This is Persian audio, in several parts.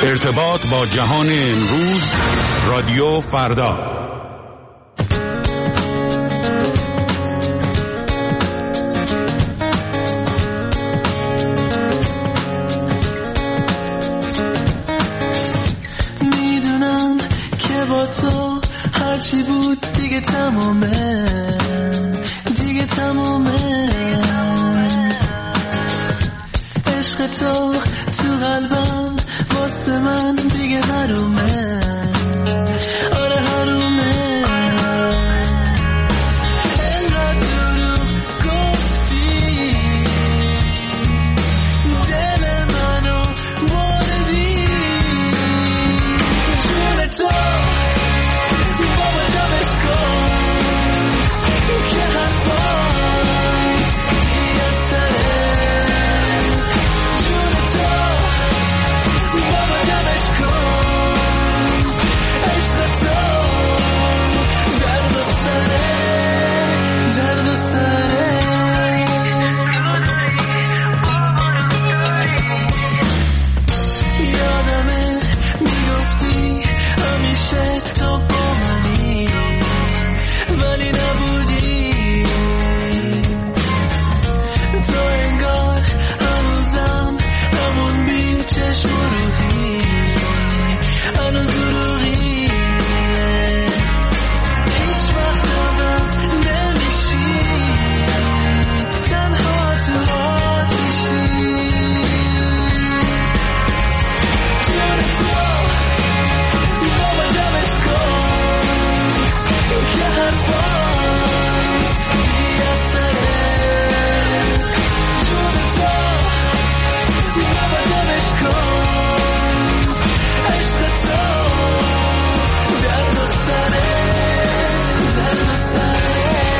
ارتباط با جهان امروز، رادیو فردا. میدونم که با تو هرچی بود دیگه تمومه، دیگه تمومه. عشق تو قلبم واسه من دیگه حرومه، آره حرومه. انقدر دروغ گفتی دل منو بردی، جون تو بابا جمعش کن که حرفات بی‌اثره. جون تو بابا جمعش کن، عشق تو درد و سره، درد و سره. یادمه میگفتی همیشه تو با منی، ولی نبودی. تو انگار هنوزم همون بی چشم و روحی، هنوز دروغی. هیچ وقت عوض نمیشی، تنها تو آتیشی. جون تو بابا جمعش کن که حرفات بی‌اثره. جون تو بابا جمعش کن، عشق تو درد و سره، درد و سره.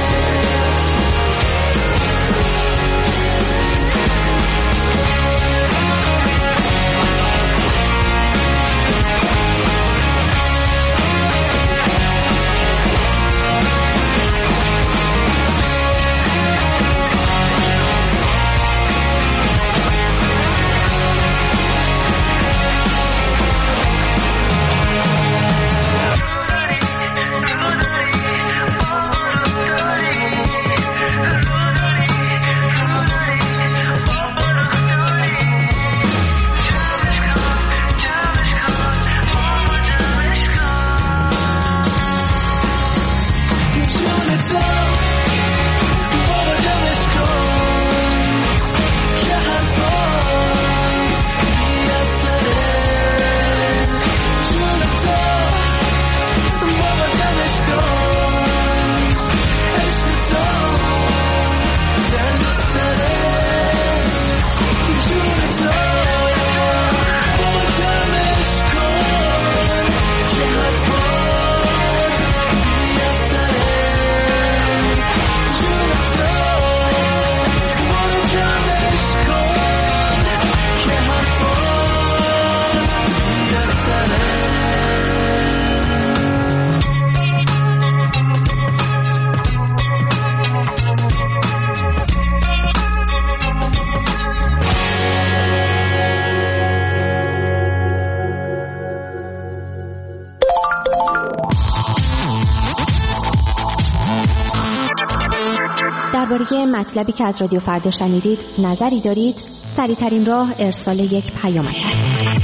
درباره مطلبی که از رادیو فردا شنیدید نظری دارید؟ سریع‌ترین راه ارسال یک پیامک است.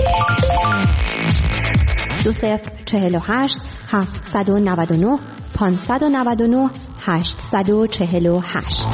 2048 799 599 848.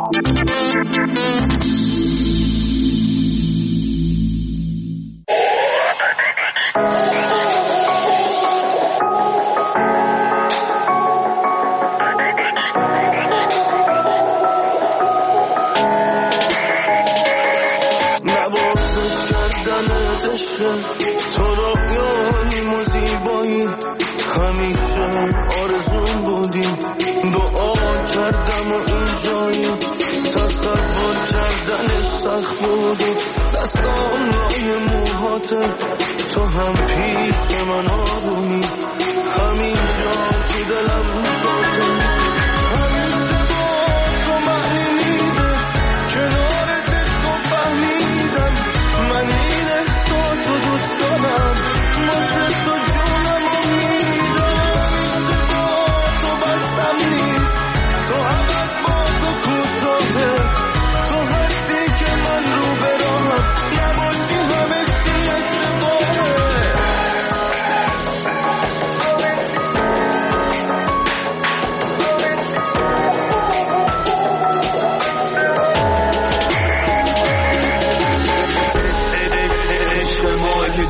تو رویانیم و زیبایی، همیشه آرزون بودی. دعا کردم و این جایی، تصور کردنش سخت بود. دستام لای موهاته، تو هم پیش من آرومی. همین جا تو دلم جاته، همیشه با تو معنی میده. کنارت عشق و فهمیدم من این احساس رو دوست دارم.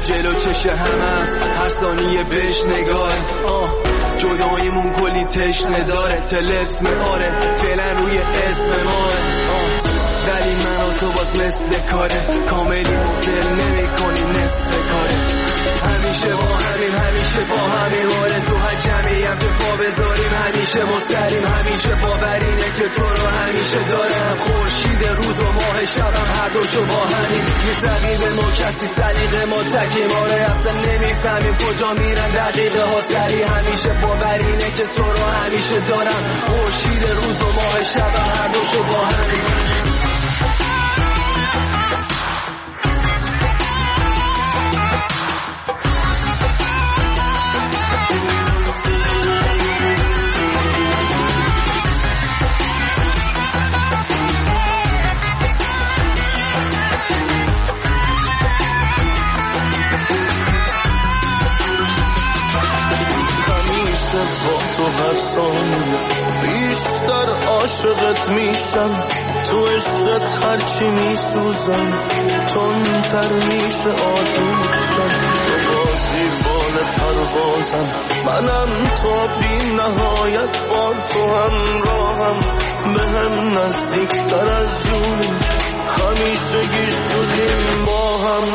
جلو چش همه است، هر ثانیه بهش نگاه. جداییمون کلی تشنه داره، طلسم آره فعلا روی اسم ماه. ولی من و تو باز مثل کاره، کاملی مدل نمی کنی نصف کاره. همیشه با همین، همیشه با همین حاله، تو هر جمعیم که پا بذاریم همیشه مستریم. همیشه باورینه که تو رو همیشه دارم، خورشید روز و ماه شبم هر دوشو با همین. یه تقییب ما کسی سلیقه ما تکیم آره، اصلا نمیفهمیم کجا میرن دقیقه ها سری. همیشه باورینه که تو رو همیشه دارم، خورشید روز و ماه شبم هر دوشو با همین. بیشتر عاشقت میشم، تو عشقت هرچی میسوزم، تندتر میشه آتوشم. تو بازی بال پروازم، منم تا بی نهایت با تو همراهم. به هم نزدیکتر از جونی، همیشه گیر شدیم با هم.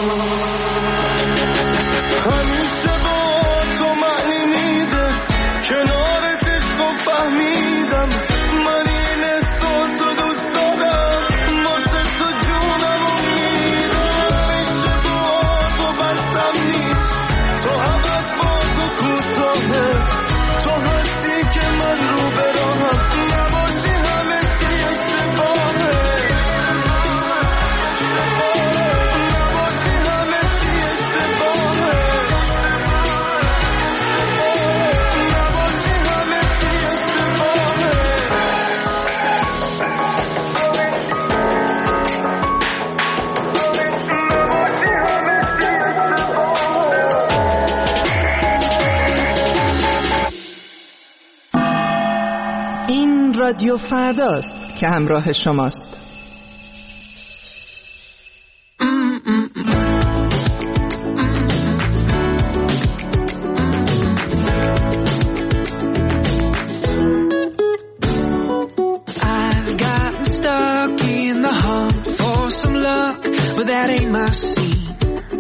همیشه با تو معنی میده، کنارت عشق و فهمیدم. من این احساس رو دوست دارم، واسه تو جونم و میدم. همیشه با تو بسم نیست، تو عبد با تو کوتاهه. تو هستی که من رو براهم، نباشی همه چی اشتباهه. نباشی همه چی اشتباهه. این رادیو فرداست که همراه شماست. I've gotten stuck in the hunt for some luck, but that ain't my scene.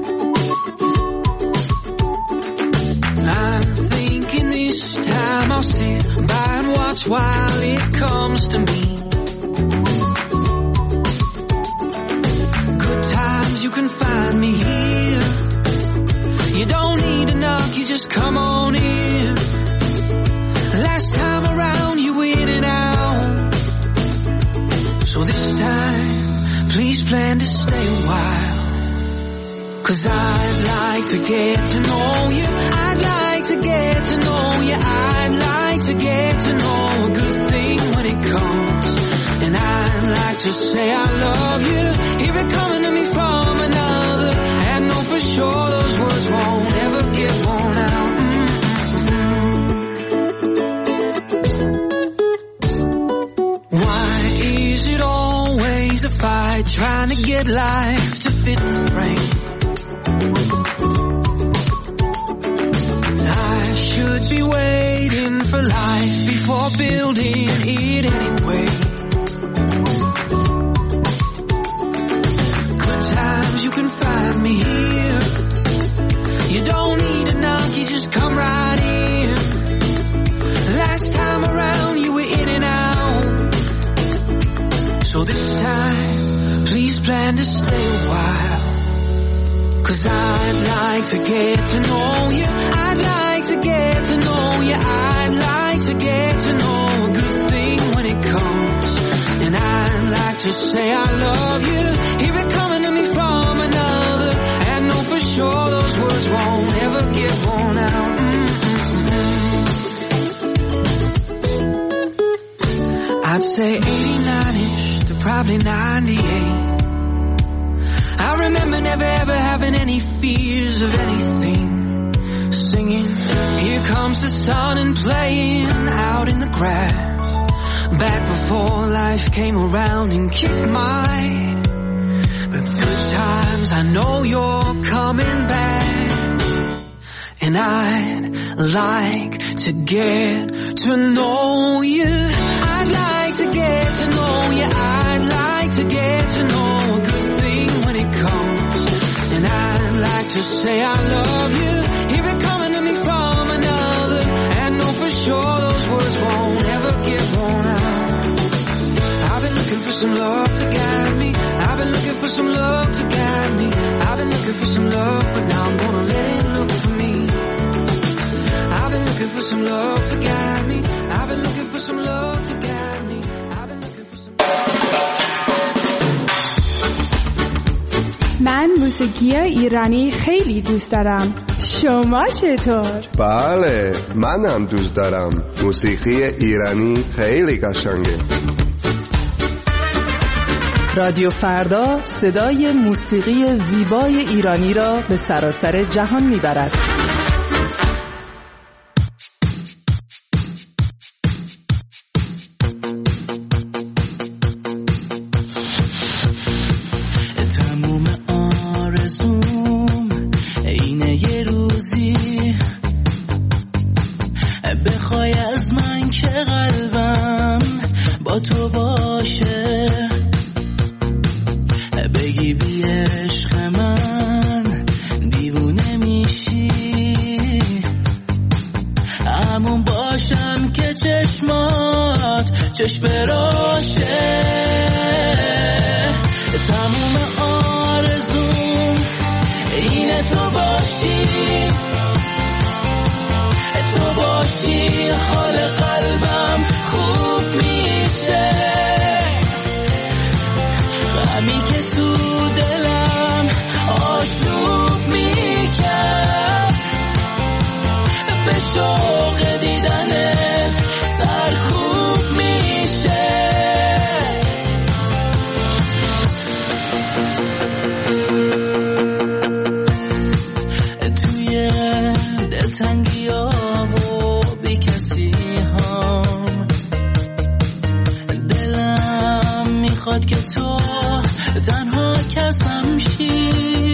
I'm thinking this time I'll sit by and watch while it comes to me. Good times, you can find me here. You don't need to knock, you just come on in. Last time around, you were in and out. So this time, please plan to stay a while. 'Cause I'd like to get to know you. I'd like to get to know you. I'd like to get to know a good thing when it comes. And I'd like to say I love you. Hear it coming to me from another. And know for sure those words won't ever get worn out. Why is it always a fight trying to get life to fit the frame? I should be waiting for life before building it anyway. Good times, you can find me here. You don't need a knock, you just come right in. Last time around, you were in and out. So this time, please plan to stay a while. 'Cause I'd like to get to know you. I'd like to get to know you. I'd like to get to know a good thing when it comes. And I'd like to say I love you. Hear it coming to me from another. And know for sure those words won't ever get worn out. I'd say 89-ish to probably 98. I remember never ever having any fears of anything. Singing, here comes the sun, and playing out in the grass. Back before life came around and kicked my. But good times, I know you're coming back. And I'd like to get to know you. I'd like to get to know you. I'd like to get to know a good thing when it comes. And I'd like to say I love you. Hear it coming to me from another, and know for sure those words won't ever get worn out. I've been looking for some love to guide me. I've been looking for some love to guide me. I've been looking for some love, but now I'm gonna let it look for me. I've been looking for some love to guide me. I've been looking for some love to guide me. I've been looking for some من موسیقی ایرانی خیلی دوست دارم. شما چطور؟ بله، منم دوست دارم. موسیقی ایرانی خیلی قشنگه. رادیو فردا صدای موسیقی زیبای ایرانی را به سراسر جهان میبرد. تموم آرزوم اینه یه روزی بخوای از من که قلبم با تو باشه، بگی بی عشق من دیوونه میشی، همون باشم که چشمات چشم راشه. تموم آرزوم اینه تو باشی، تو باشی، حال قلبم خوب میشه، غمی که تو دلم آشوب میکرد، به شوق دیدنت سرکوب میشه. توی دلتنگی ها و بی کسی هم دلم میخواد که تو تنها کسم شی،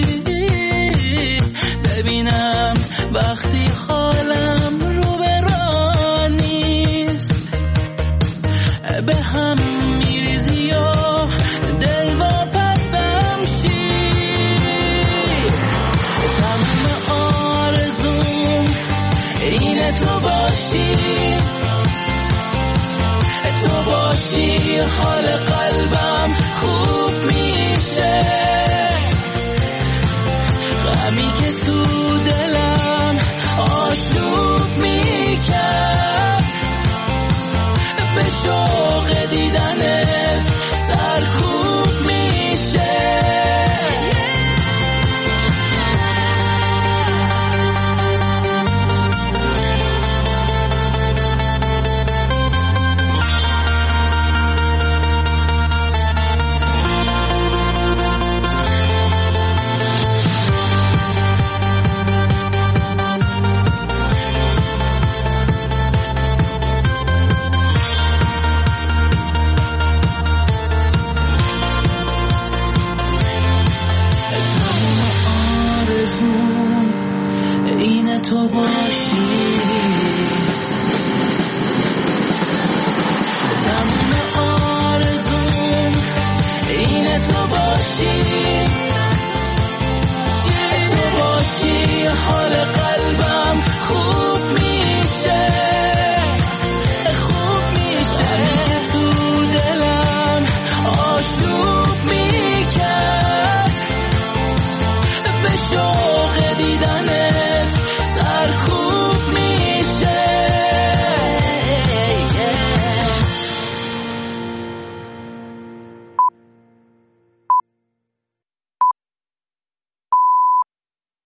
ببینم وقتی حالم رو به راه نیست، به هم میریزی و دل واپسم شی. تمام آرزوم اینه تو باشی، تو باشی، حال قلبم خوب میشه، غمی که تو دلم آشوب میکرد، به شوق دیدنت سرکوب میشه. اینه تو باشی، تمام آرزوم اینه تو باشی، تو باشی، حال قلبم خوب میشه، خوب میشه، که تو دلم آشوب میکرد، به شوق